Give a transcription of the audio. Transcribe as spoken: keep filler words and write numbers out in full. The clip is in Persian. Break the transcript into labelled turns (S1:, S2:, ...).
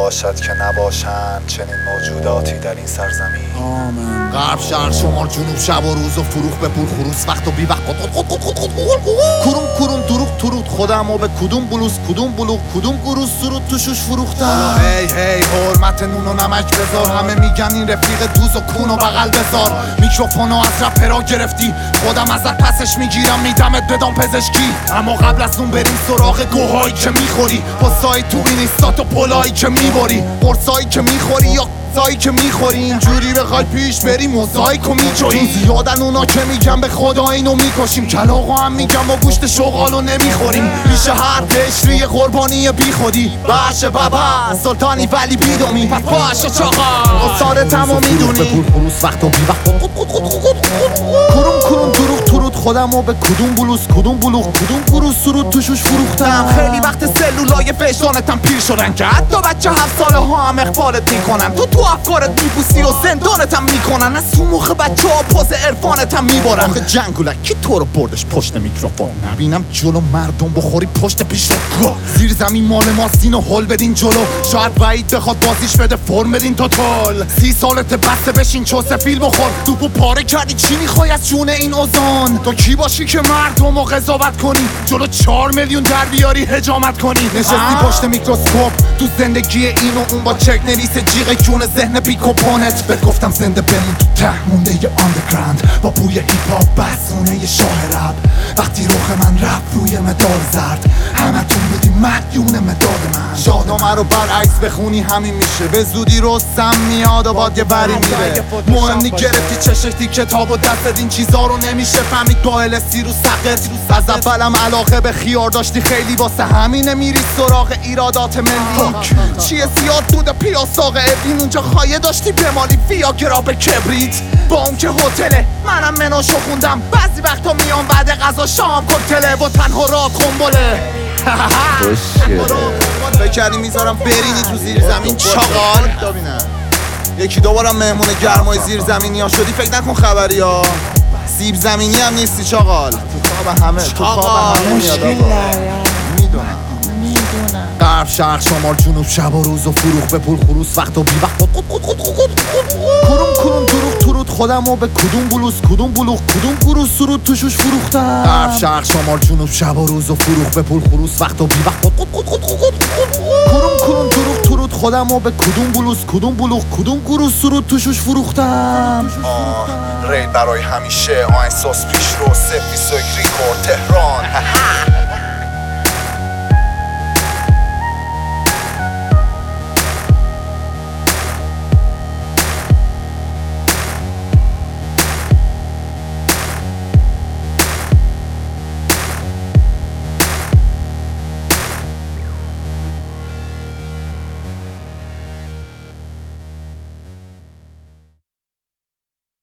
S1: باشد که نباشند چنین موجوداتی در این سرزمین.
S2: آمین.
S3: غرب شرق شمال جنوب شب و روز و فروغ به پول خروس وقت و بی وقت کروم کروم دروغ ترود خودم و به کدوم بلوز کدوم بلوغ کدوم گروز سرود توشوش فروختم. هی هی حرمت نون و نمک بذار، همه میگن این رفیق دوز و کون و بغل بذار. میکروفونو از رپرا گرفتی خودم ازت پسش میگیرم میدمت بدان پزشکی، اما قبل از اون بریم سراغ گوهایی که میخوری، پستایی تو این ایستات و پلایی که میبری، قرصایی که میخوری یا زایی که میخوری. اینجوری بخوای پیش بری موزاییکو میجوری. زیادن اونا که میگن به خدا اینو میکشیم، کلاغا هم میگن با گوشت شغالو نمیخوریم. پیش هر قشری قربانی بی خودی باشه بابا سلطانی ولی بیدومی پس باشه چاقا اصاره تمام میدونی. به پول خلوص وقت و بی وقت کروم کروم دروغ ترود خودم و به کدوم بلوز کدوم بلوغ کدوم گروز سرود توشوش فروختم. خیلی وقت سلولای فشانتم پیر شدن که حتی بچه هفت ساله ها هم اخبارت میکنن. تو تو افکارت میپوسی و زندانتم میکنن. از اون موقع بچه ها پاز عرفانتم میبارن. آخه جنگولک کی تو رو بردش پشت میکروفون؟ نبینم جلو مردم بخوری پشت پیش رو. زیر زمین مال ماست اینو هل بدین جلو. شاید وعید بخواد بازیش بده فرم بدین توتال. سی سالت بسته بشین چوسه فیل بخور. توپو پاره کردی چی میخوای از جون این اوزان؟ تو کی باشی که مردم رو قضاوت کنی؟ جلو چهار میلیون در بیاری هجامت کنی. نشستی پشت میکروسکوپ تو زندگی این و اون با چک نویس جیغ جون ذهن بی کمپوننت. بهت گفتم زنده بمون تو ته مونده ی آندرگراند با بوی هیپ هاپ بسونه ی شاه رپ. وقتی رخ من رفت روی مدال زرد همتون بودی مدیون مداد من. شاهنامه رو برعکس بخونی همین میشه. به زودی رستم میاد و باد یه بری میره. مهم نی گرفتی چه شکلی کتاب و دست این چیزا رو نمیشه فهمید. با الستی رو سقط از اولم علاقه به خیار داشتی خیلی واسه همینه میری سراغ ایرادات ملی. چیه زیاد دود پیاساق ابین اونجا خایه داشتی بمالی ویاگرا به کبریت. با اون که هتله منم مناشو خوندم. بعضی وقتا میام بعد غذا شام کوکتله و تنها را کنبله. بکردی میذارم برینی تو زیر زمین چاقال. یکی دوبارم مهمون گرمای زیر زمینی ها شدی فکر نکن خبری ها. سیب زمینی هم نیستی چاقال. تو خواب همه تو خواب همه میاد میدونم. غرب شرق شمال جنوب شب و روز و فروغ به پول خروس وقت و بی وقت کروم کروم دروغ ترود خودم و به کدوم بلوز کدوم بلوغ کدوم گروز سرود توشوش فروختم. غرب شرق شمال جنوب شب و روز و فروغ به پول خروس وقت و بی وقت کروم کروم دروغ ترود خودم و به کدوم بلوز کدوم بلوغ کدوم گروز سرود توشوش فروختم.
S1: ریل برای همیشه آهنگساز پیش رو سفی سوی ریکورد تهران.